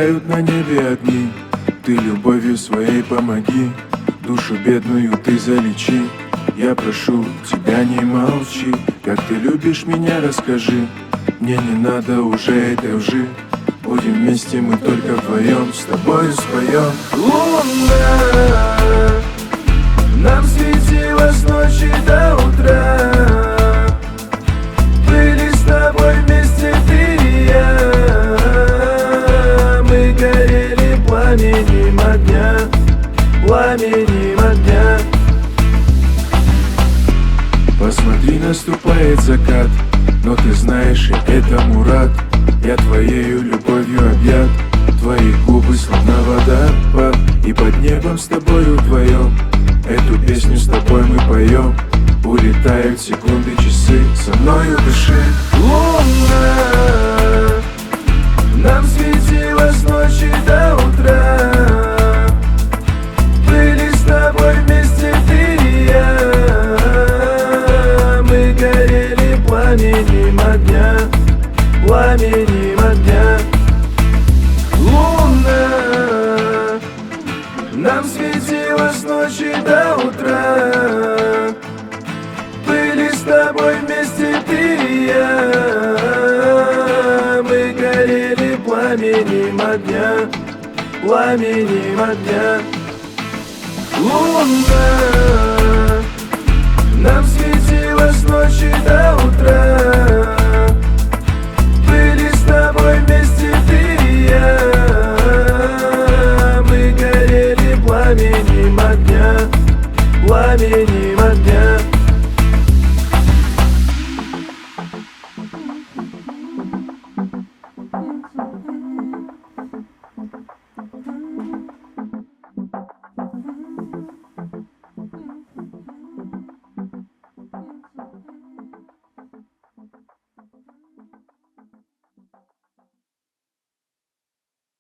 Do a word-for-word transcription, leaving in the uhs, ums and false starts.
Мерцают на небе огни, ты любовью своей помоги. Душу бедную ты залечи. Я прошу тебя, не молчи. Как ты любишь меня, расскажи. Мне не надо уже этой лжи. Будем вместе мы только вдвоем, с тобою споем. Луна нам светила с ночи до утра. Были с тобой вместе ты и я. Мы горели пламенем огня, пламенем огня. Посмотри, наступает закат, но ты знаешь, я этому рад. Я твоею любовью объят, твои губы словно водопад. И под небом с тобою вдвоем эту песню с тобой мы поем. Улетают секунды, часы, со мною дыши. Луна нам светила с ночи до утра. Были с тобой вместе ты и я. Мы горели пламенем огня, пламенем огня. Луна нам светила с ночи до утра. Были с тобой вместе ты и я. Мы горели пламенем огня, пламенем огня. Луна нам светила с ночи до утра. Были с тобой вместе ты и я. Мы горели пламенем огня, пламенем огня.